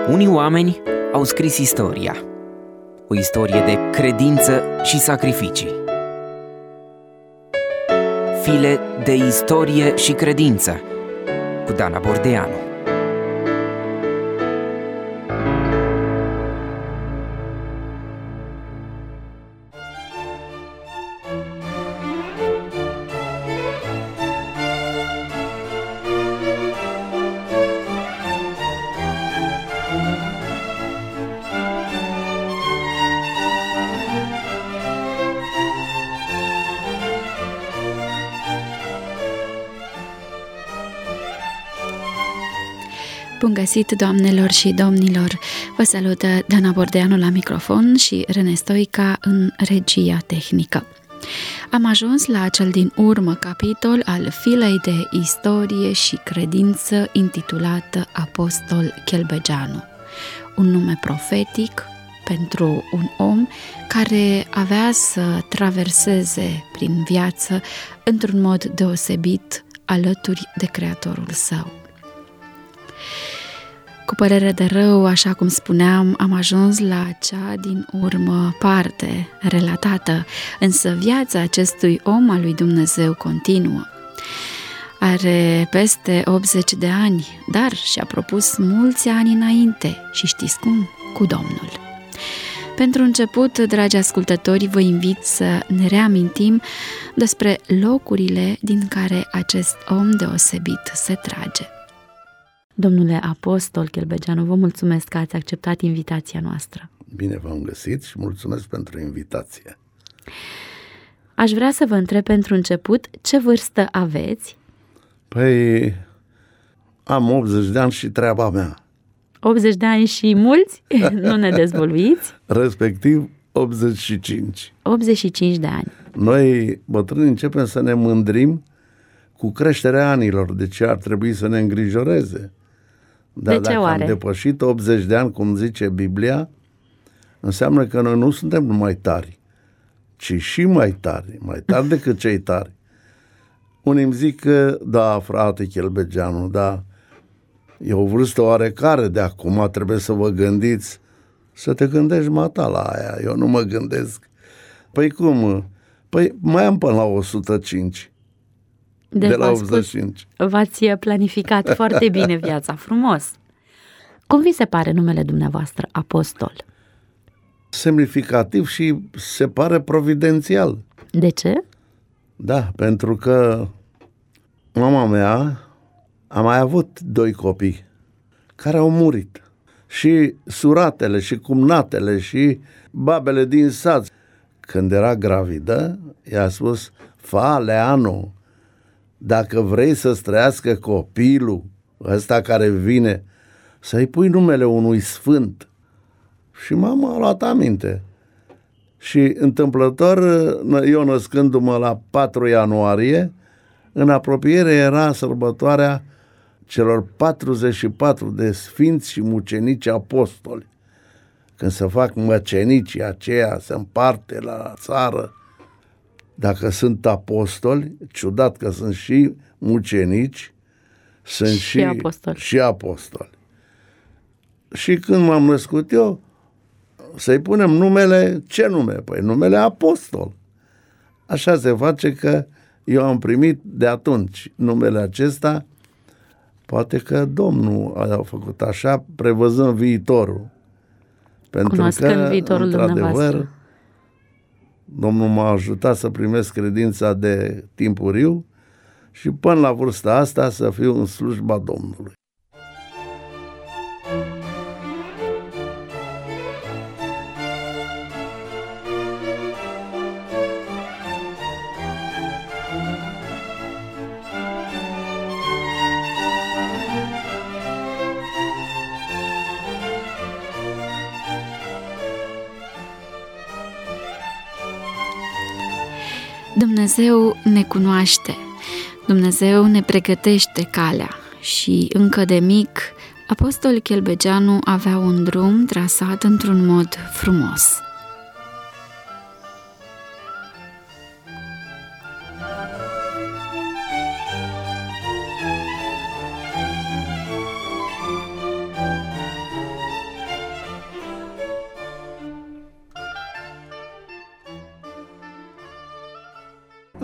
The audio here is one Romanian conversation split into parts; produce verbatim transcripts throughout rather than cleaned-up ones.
Unii oameni au scris istoria, o istorie de credință și sacrificii. File de istorie și credință cu Dana Bordeanu. Bun găsit, doamnelor și domnilor! Vă salută Dana Bordeanu la microfon și Rene Stoica în regia tehnică. Am ajuns la cel din urmă capitol al filei de istorie și credință intitulată Apostol Chelbegeanu, un nume profetic pentru un om care avea să traverseze prin viață într-un mod deosebit alături de Creatorul său. Cu părere de rău, așa cum spuneam, am ajuns la cea din urmă parte relatată, însă viața acestui om al lui Dumnezeu continuă. Are peste optzeci de ani, dar și-a propus mulți ani înainte și știți cum? Cu Domnul. Pentru început, dragi ascultători, vă invit să ne reamintim despre locurile din care acest om deosebit se trage. Domnule Apostol Chelbegeanu, vă mulțumesc că ați acceptat invitația noastră. Bine v-am găsit și mulțumesc pentru invitație. Aș vrea să vă întreb pentru început, ce vârstă aveți? Păi, am optzeci de ani și treaba mea. optzeci de ani și mulți? Nu ne dezvăluiți? Respectiv optzeci și cinci. optzeci și cinci de ani. Noi, bătrâni, începem să ne mândrim cu creșterea anilor, de ce ar trebui să ne îngrijoreze. Dar de ce dacă oare? am depășit optzeci de ani, cum zice Biblia, înseamnă că noi nu suntem numai tari, ci și mai tari, mai tari decât cei tari. Unii îmi zic că, da, frate Chelbegeanu, da, e o vârstă oarecare de acum, trebuie să vă gândiți, să te gândești mata la aia, eu nu mă gândesc. Păi cum? Păi mai am până la o sută cinci. De, de la optzeci și cinci. V-ați planificat foarte bine viața, frumos. Cum vi se pare numele dumneavoastră, Apostol? Semnificativ și se pare providențial. De ce? Da, pentru că mama mea a mai avut doi copii care au murit. Și suratele, și cumnatele, și babele din sat. Când era gravidă, i-a spus, fa, Leanu, dacă vrei să-ți trăiască copilul ăsta care vine, să-i pui numele unui sfânt. Și mama a luat aminte. Și întâmplător, eu născându-mă la patru ianuarie, în apropiere era sărbătoarea celor patruzeci și patru de sfinți și mucenici apostoli. Când se fac măcenicii aceia, se împarte la țară. Dacă sunt apostoli, ciudat că sunt și mucenici, sunt și, și apostoli. Și apostoli. Și când m-am născut eu, să-i punem numele, ce nume? Păi numele Apostol. Așa se face că eu am primit de atunci numele acesta, poate că Domnul a făcut așa, prevăzând viitorul. Pentru Cunoscând că, viitorul într-adevăr, dumneavoastră. Domnul m-a ajutat să primesc credința de timpuriu și până la vârsta asta să fiu în slujba Domnului. Dumnezeu ne cunoaște, Dumnezeu ne pregătește calea și încă de mic, Apostol Chelbegeanu avea un drum trasat într-un mod frumos.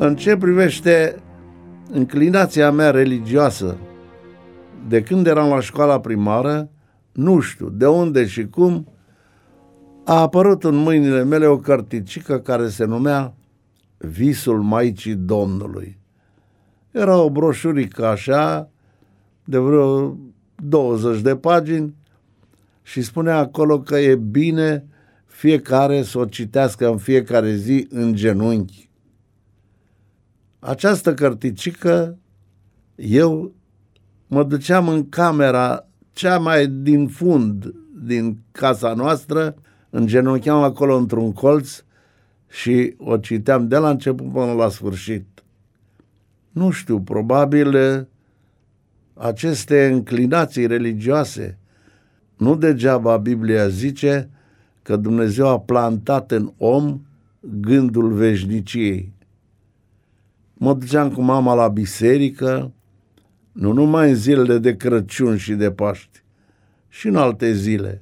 În ce privește înclinația mea religioasă, de când eram la școala primară, nu știu de unde și cum, a apărut în mâinile mele o cărticică care se numea Visul Maicii Domnului. Era o broșurică așa, de vreo douăzeci de pagini, și spunea acolo că e bine fiecare să o citească în fiecare zi în genunchi. Această cărticică, eu mă duceam în camera cea mai din fund din casa noastră, îngenuncheam acolo într-un colț și o citeam de la început până la sfârșit. Nu știu, probabil aceste înclinații religioase, nu degeaba Biblia zice că Dumnezeu a plantat în om gândul veșniciei. Mă duceam cu mama la biserică, nu numai în zilele de Crăciun și de Paști, și în alte zile.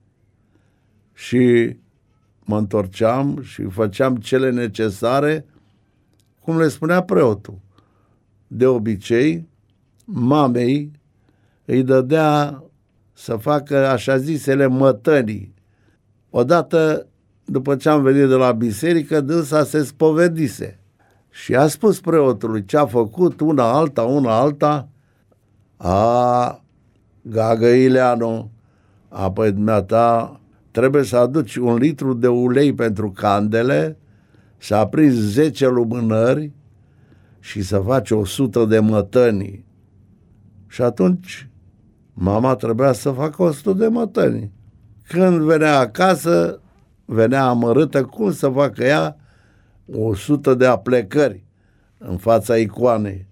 Și mă întorceam și făceam cele necesare, cum le spunea preotul. De obicei, mamei îi dădea să facă așa zisele mătănii. Odată, după ce am venit de la biserică, dânsa se spovedise și a spus preotului ce a făcut, una alta, una alta. A, Gagă Ileanu, apoi dumneata, trebuie să aduci un litru de ulei pentru candele, să aprinzi zece lumânări și să faci o sută de mătănii. Și atunci mama trebuia să facă o sută de mătănii. Când venea acasă, venea amărâtă cum să facă ea o sută de aplecări în fața icoanei.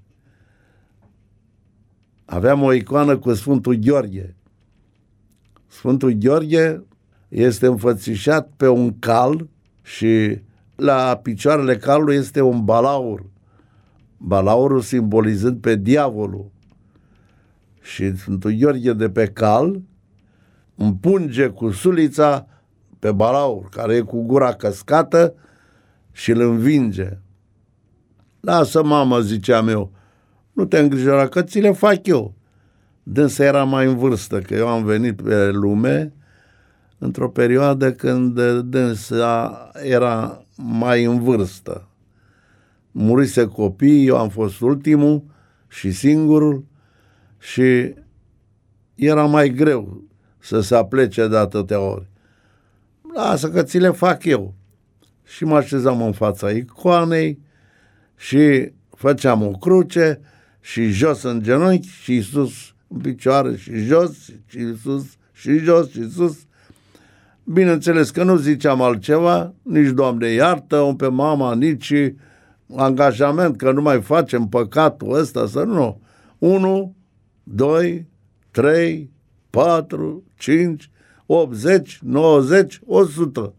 Aveam o icoană cu Sfântul Gheorghe. Sfântul Gheorghe este înfățișat pe un cal și la picioarele calului este un balaur. Balaurul simbolizând pe diavolul. Și Sfântul Gheorghe de pe cal împunge cu sulița pe balaur, care e cu gura căscată, și îl învinge. Lasă, mamă, ziceam eu, nu te îngrijora, că ți le fac eu. Dânsa era mai în vârstă, că eu am venit pe lume într-o perioadă când dânsa era mai în vârstă. Murise copii, eu am fost ultimul și singurul și era mai greu să se aplece de atâtea ori. Lasă că ți le fac eu. Și mă așezam în fața icoanei și făceam o cruce și jos în genunchi și sus în picioare și jos și sus și jos și sus. Bineînțeles că nu ziceam altceva, nici Doamne iartă-o pe mama, nici angajament că nu mai facem păcatul ăsta, să nu. Unu, doi, trei, patru, cinci, optzeci, nouăzeci, o sută.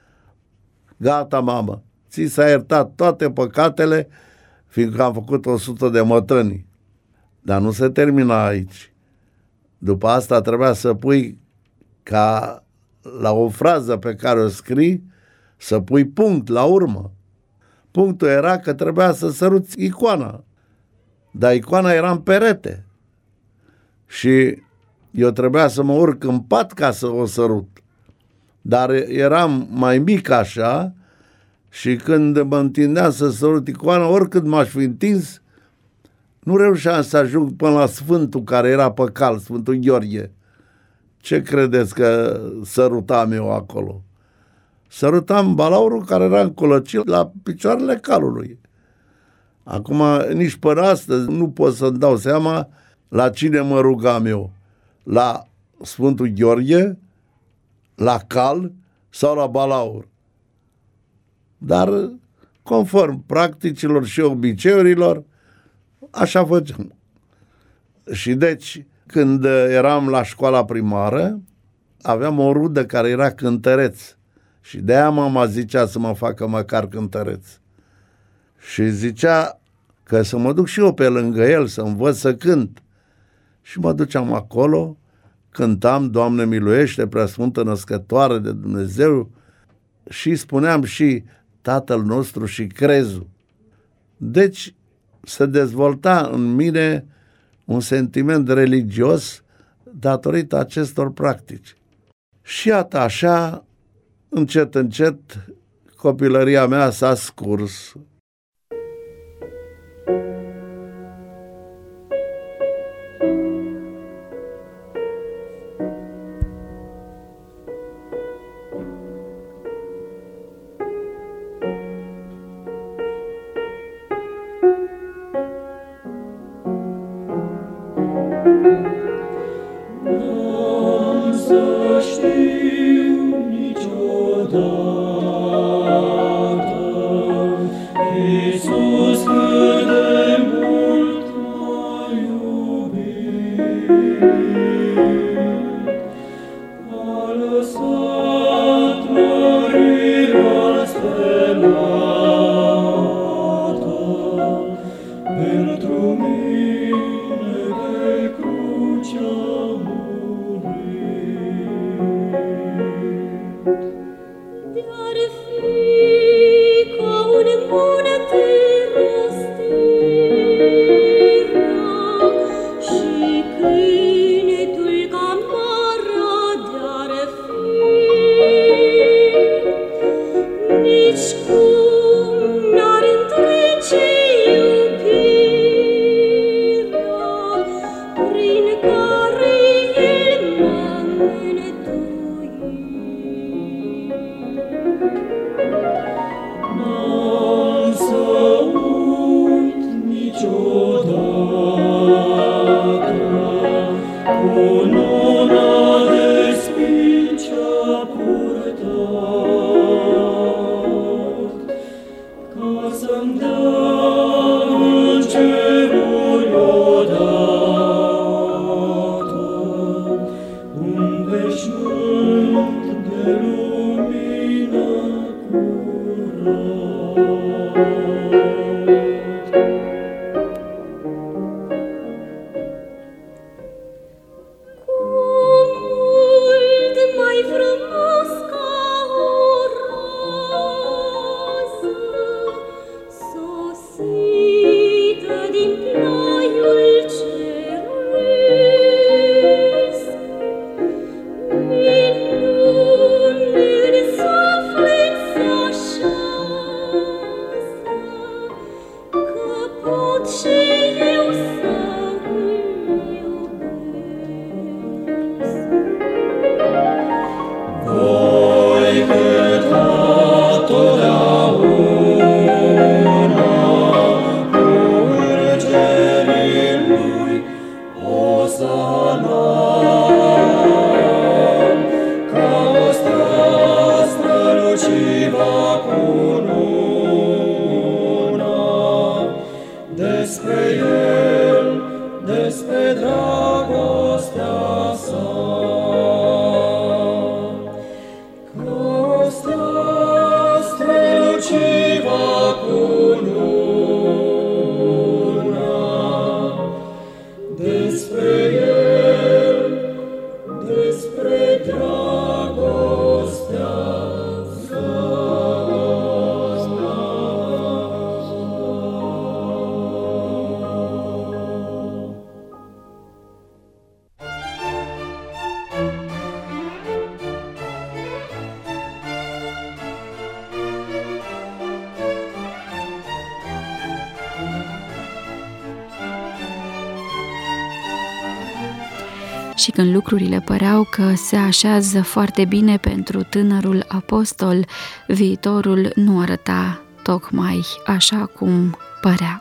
Gata, mamă, ți s-a iertat toate păcatele, fiindcă am făcut o sută de mătănii. Dar nu se termina aici. După asta trebuia să pui ca la o frază pe care o scrii, să pui punct la urmă. Punctul era că trebuia să săruți icoana. Dar icoana era în perete. Și eu trebuia să mă urc în pat ca să o sărut. Dar eram mai mic așa și când mă întindeam să sărut icoana, oricât m-aș fi întins, nu reușeam să ajung până la Sfântul care era pe cal, Sfântul Gheorghe. Ce credeți că sărutam eu acolo? Sărutam balaurul care era încolăcit la picioarele calului. Acum, nici până astăzi nu pot să-mi dau seama la cine mă rugam eu. La Sfântul Gheorghe, la cal sau la balaur. Dar, conform practicilor și obiceiurilor, așa făceam. Și deci, când eram la școala primară, aveam o rudă care era cântăreț. Și de-aia mama zicea să mă facă măcar cântăreț. Și zicea că să mă duc și eu pe lângă el, să învăț să cânt. Și mă duceam acolo, cântam Doamne miluiește, Preasfântă Născătoare de Dumnezeu, și spuneam și Tatăl nostru și crezul. Deci se dezvolta în mine un sentiment religios datorită acestor practici. Și iată așa, încet, încet, copilăria mea s-a scurs. Și când lucrurile păreau că se așează foarte bine pentru tânărul apostol, viitorul nu arăta tocmai așa cum părea.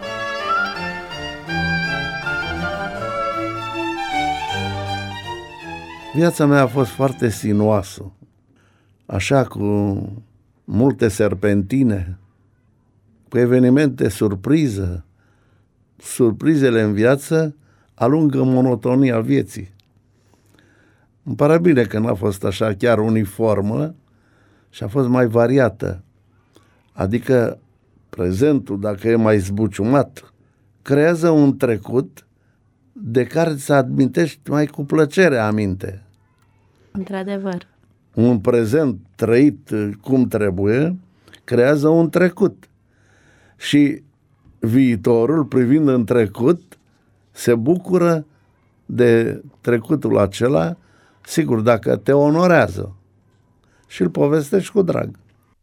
Viața mea a fost foarte sinuoasă, așa cu multe serpentine, cu evenimente surpriză. Surprizele în viață alungă monotonia vieții. Îmi pare bine că n-a fost așa chiar uniformă și a fost mai variată. Adică prezentul, dacă e mai zbuciumat, creează un trecut de care îți admintești mai cu plăcere aminte. Într-adevăr. Un prezent trăit cum trebuie creează un trecut. Și viitorul, privind în trecut, se bucură de trecutul acela, sigur, dacă te onorează și îl povestești cu drag.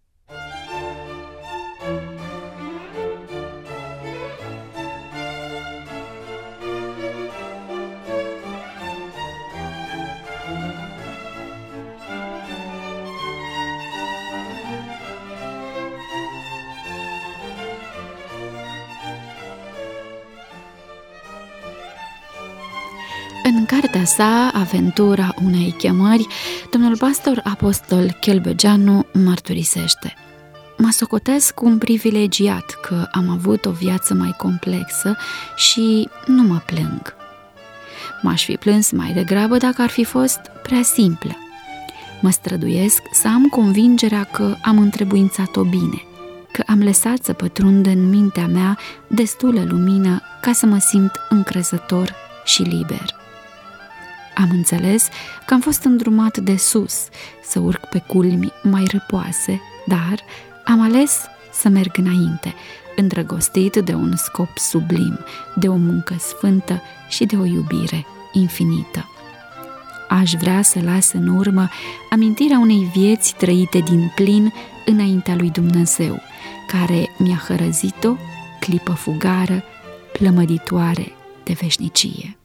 În cartea sa, Aventura unei chemări, domnul pastor apostol Chelbegeanu mărturisește: mă socotesc un privilegiat că am avut o viață mai complexă și nu mă plâng. M-aș fi plâns mai degrabă dacă ar fi fost prea simplă. Mă străduiesc să am convingerea că am întrebuințat-o bine, că am lăsat să pătrundă în mintea mea destulă lumină ca să mă simt încrezător și liber. Am înțeles că am fost îndrumat de sus, să urc pe culmi mai răpoase, dar am ales să merg înainte, îndrăgostit de un scop sublim, de o muncă sfântă și de o iubire infinită. Aș vrea să las în urmă amintirea unei vieți trăite din plin înaintea lui Dumnezeu, care mi-a hărăzit-o, clipă fugară, plămăditoare de veșnicie.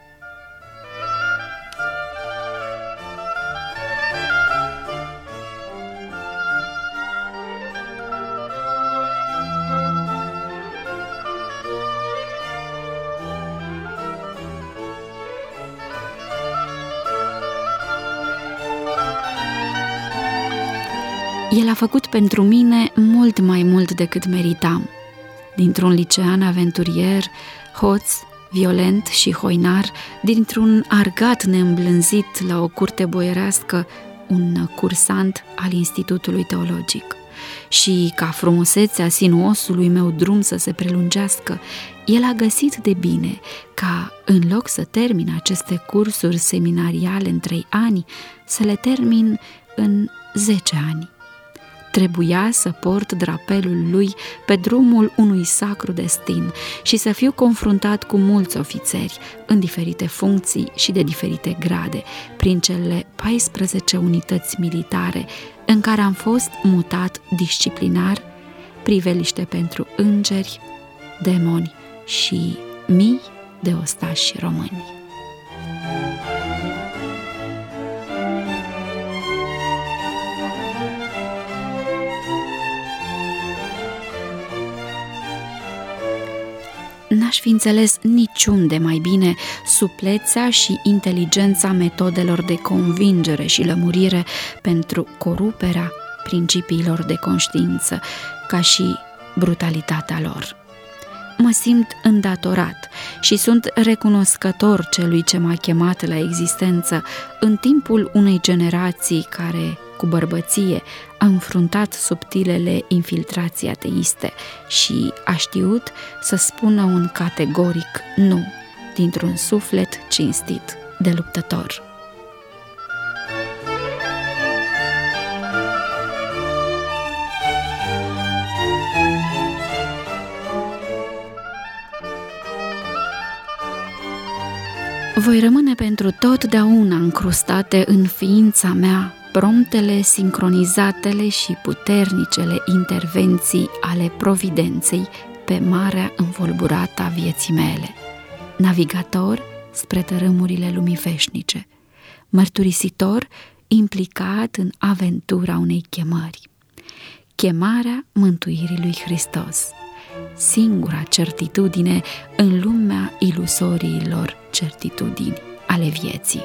El a făcut pentru mine mult mai mult decât meritam. Dintr-un licean aventurier, hoț, violent și hoinar, dintr-un argat neîmblânzit la o curte boierească, un cursant al Institutului Teologic. Și ca frumusețea sinuosului meu drum să se prelungească, el a găsit de bine ca, în loc să termin aceste cursuri seminariale în trei ani, să le termin în zece ani. Trebuia să port drapelul lui pe drumul unui sacru destin și să fiu confruntat cu mulți ofițeri în diferite funcții și de diferite grade, prin cele paisprezece unități militare în care am fost mutat disciplinar, priveliște pentru îngeri, demoni și mii de ostași români. N-aș fi înțeles niciunde mai bine suplețea și inteligența metodelor de convingere și lămurire pentru coruperea principiilor de conștiință, ca și brutalitatea lor. Mă simt îndatorat și sunt recunoscător celui ce m-a chemat la existență în timpul unei generații care, cu bărbăție, a înfruntat subtilele infiltrații ateiste și a știut să spună un categoric nu, dintr-un suflet cinstit de luptător. Voi rămâne pentru totdeauna încrustate în ființa mea promptele, sincronizatele și puternicele intervenții ale providenței pe marea învolburată a vieții mele, navigator spre tărâmurile lumii veșnice, mărturisitor implicat în aventura unei chemări, chemarea mântuirii lui Hristos, singura certitudine în lumea ilusoriilor certitudini ale vieții.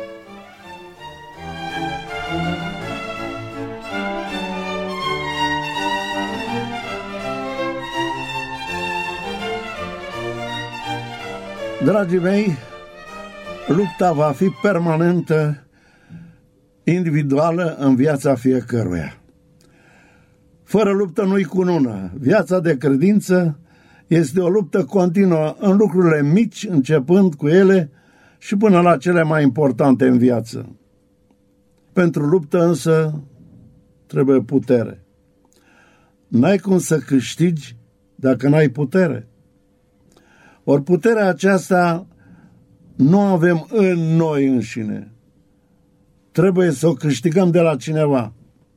Dragii mei, lupta va fi permanentă, individuală în viața fiecăruia. Fără luptă nu-i cunună. Viața de credință este o luptă continuă în lucrurile mici, începând cu ele și până la cele mai importante în viață. Pentru luptă însă trebuie putere. N-ai cum să câștigi dacă n-ai putere. Ori puterea aceasta nu avem în noi înșine. Trebuie să o câștigăm de la cineva.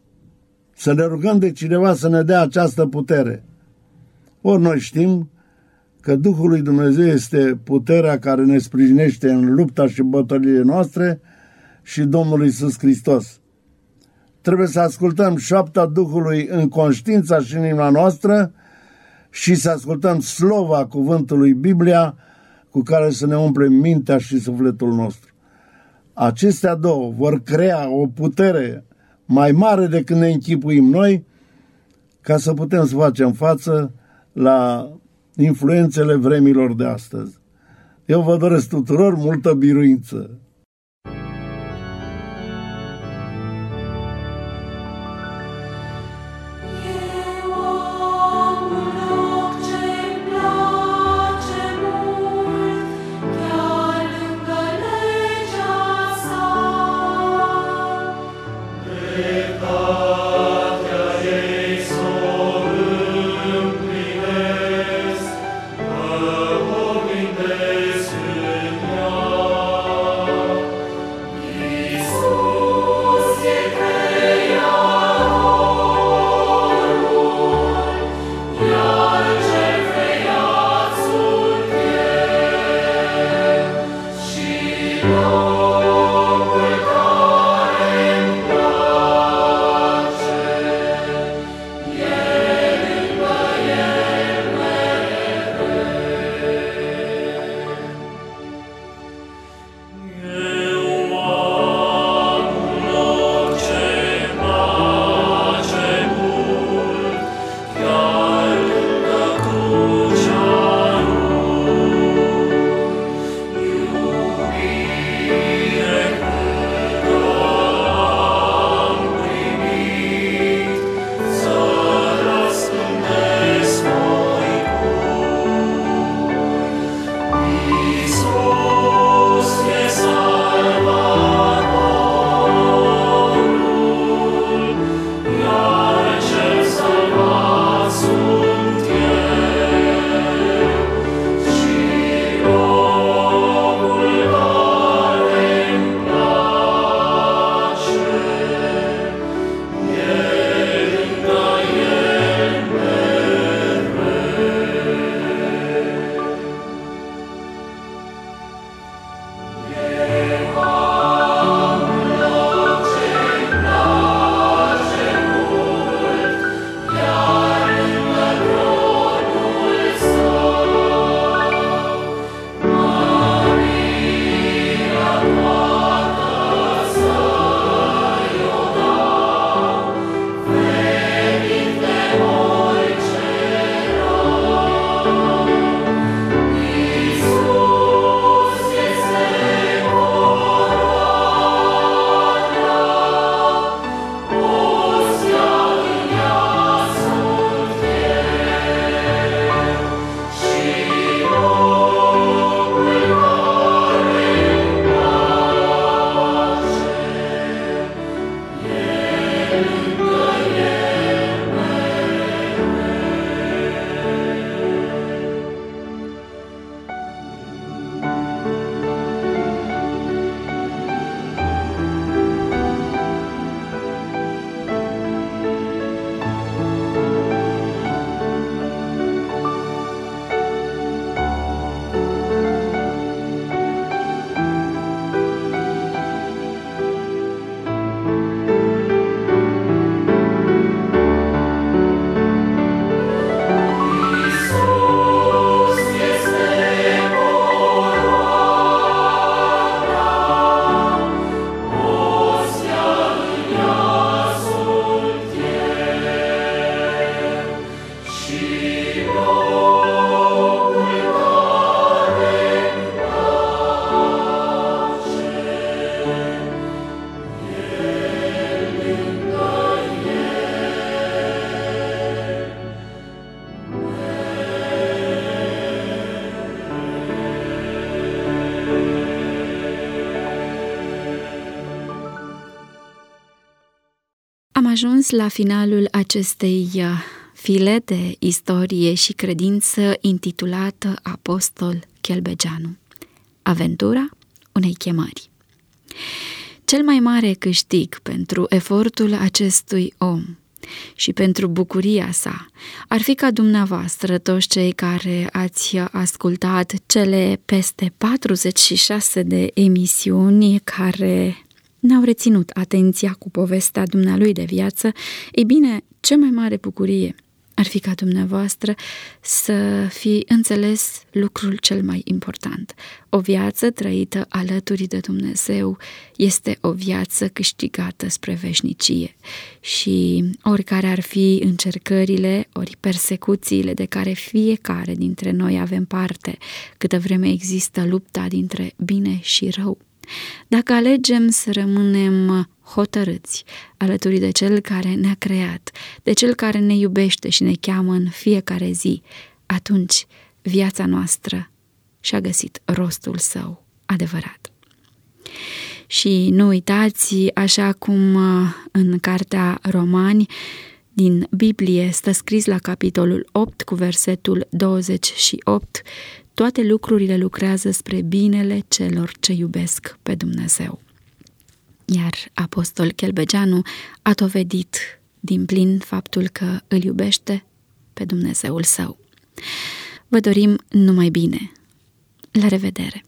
Să ne rugăm de cineva să ne dea această putere. Ori noi știm că Duhul lui Dumnezeu este puterea care ne sprijinește în lupta și bătăliile noastre și Domnul Iisus Hristos. Trebuie să ascultăm șoapta Duhului în conștiința și în inima noastră și să ascultăm slova cuvântului Biblia cu care să ne umplem mintea și sufletul nostru. Acestea două vor crea o putere mai mare decât ne închipuim noi ca să putem să facem față la influențele vremilor de astăzi. Eu vă doresc tuturor multă biruință. Am ajuns la finalul acestei file de istorie și credință intitulată Apostol Chelbegeanu. Aventura unei chemări. Cel mai mare câștig pentru efortul acestui om și pentru bucuria sa ar fi ca dumneavoastră, toți cei care ați ascultat cele peste patruzeci și șase de emisiuni care ne-au reținut atenția cu povestea dumnealui de viață, ei bine, cea mai mare bucurie ar fi ca dumneavoastră să fi înțeles lucrul cel mai important. O viață trăită alături de Dumnezeu este o viață câștigată spre veșnicie și oricare ar fi încercările, ori persecuțiile de care fiecare dintre noi avem parte, câtă vreme există lupta dintre bine și rău, dacă alegem să rămânem hotărâți alături de Cel care ne-a creat, de Cel care ne iubește și ne cheamă în fiecare zi, atunci viața noastră și-a găsit rostul său adevărat. Și nu uitați, așa cum în cartea Romani din Biblie stă scris la capitolul opt cu versetul douăzeci și opt, toate lucrurile lucrează spre binele celor ce iubesc pe Dumnezeu. Iar Apostol Chelbegeanu a dovedit din plin faptul că îl iubește pe Dumnezeul său. Vă dorim numai bine! La revedere!